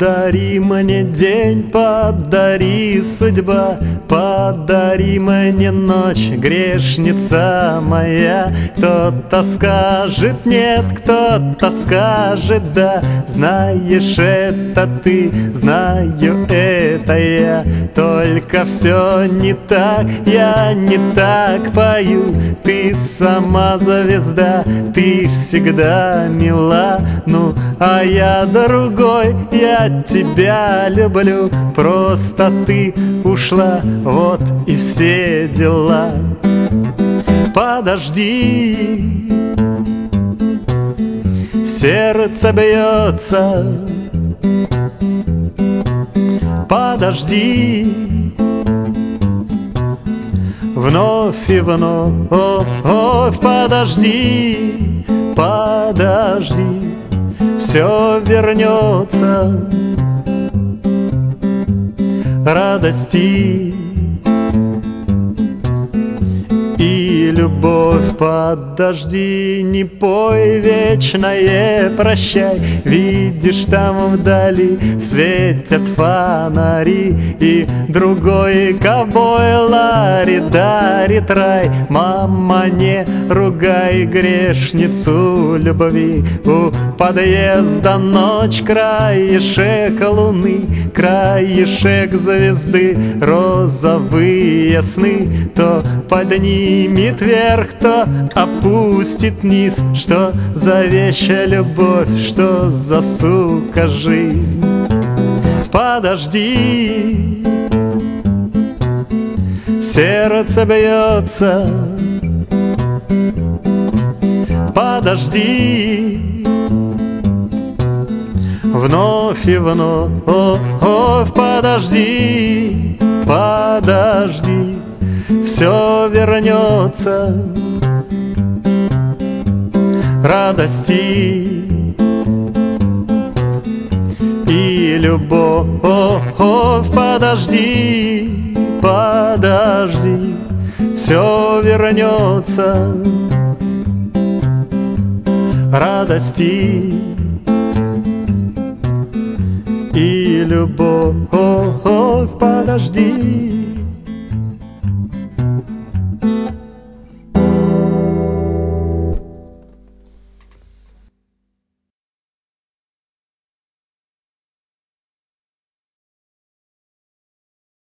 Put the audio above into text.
Подари мне день, подари, судьба, подари мне ночь, грешница моя. Кто-то скажет нет, кто-то скажет да. Знаешь, это ты, знаю, это я. Только все не так, я не так пою. Ты сама звезда, ты всегда мила. Ну, а я другой, я тебя люблю. Просто ты ушла, вот и все дела. Подожди, сердце бьется. Подожди, вновь и вновь. Подожди, подожди, все вернется. Радости и любовь. Подожди, не пой вечное прощай. Видишь, там вдали светят фонари, и другой ковбой Ларри дарит рай. Мама, не ругай грешницу любви. У подъезда ночь, краешек луны, краешек звезды, розовые сны. То поднимет вверх, то опустит вниз. Что за вещь любовь, что за сука жизнь? Подожди, сердце бьется. Подожди, вновь и вновь. Подожди, подожди, все вернется. Радости и любовь. Подожди, подожди, все вернется. Радости и любовь. Подожди.